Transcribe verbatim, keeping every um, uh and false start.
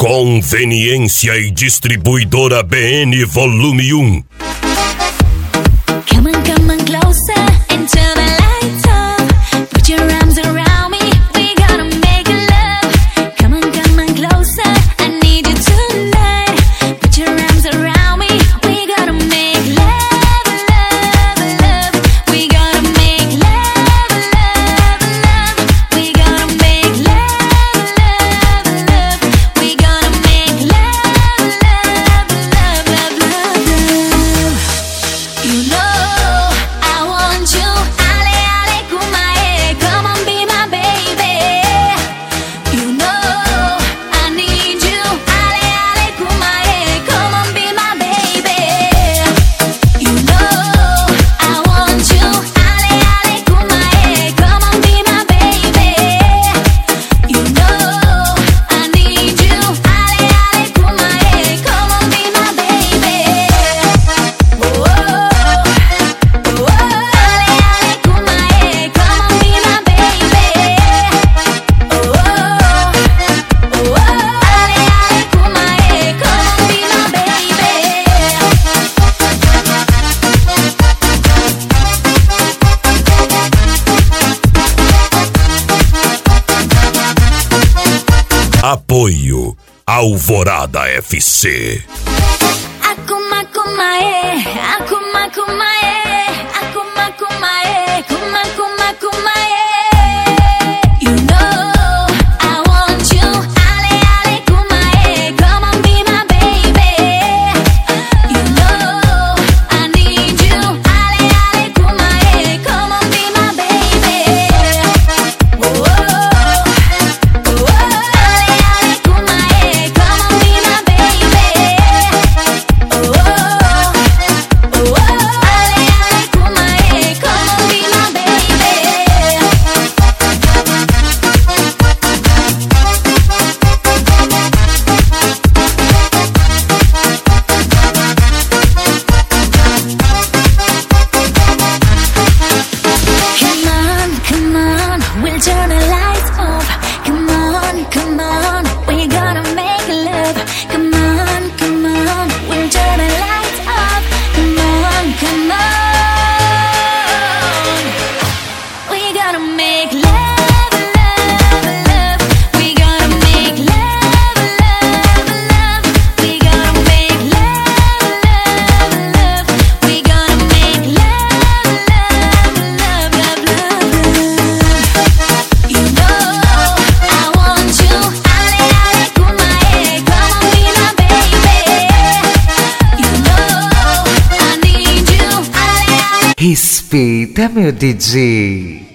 Conveniência e Distribuidora B N Volume um. Come on, come on closer and turn the lights off. Put your arms around me, we gotta make love. Come on, come on closer, I need you tonight. Put your arms around me, we gotta make love, love, love. We gotta make love, love, love. We gotta make love, love, love. We gotta make love, love, love, love, love, love. You know Apoio Alvorada F C. Akuma kuma e, akuma kuma e, akuma kuma e, kuma kuma kuma e. You know I want you, ale ale kuma e, come on be my baby. You know I need you, ale ale kuma e, come on be my baby. Oh, oh, oh, ale ale kuma e, come on be my baby. Oh, oh, oh, ale ale kuma e, come on be my baby. Come on, come on, we'll turn the lights off. Come on, come on, we gotta make love. Come on, come on, we'll turn the lights off. Come on, come on, we gotta make love, love, love. We gotta make love, love, love. We gotta make love, love, love. We gotta make love, love, love, love, love. You know I want you, ale ale kuma e, come on be my baby. You know I need you, ale ale. Respeita, meu D J.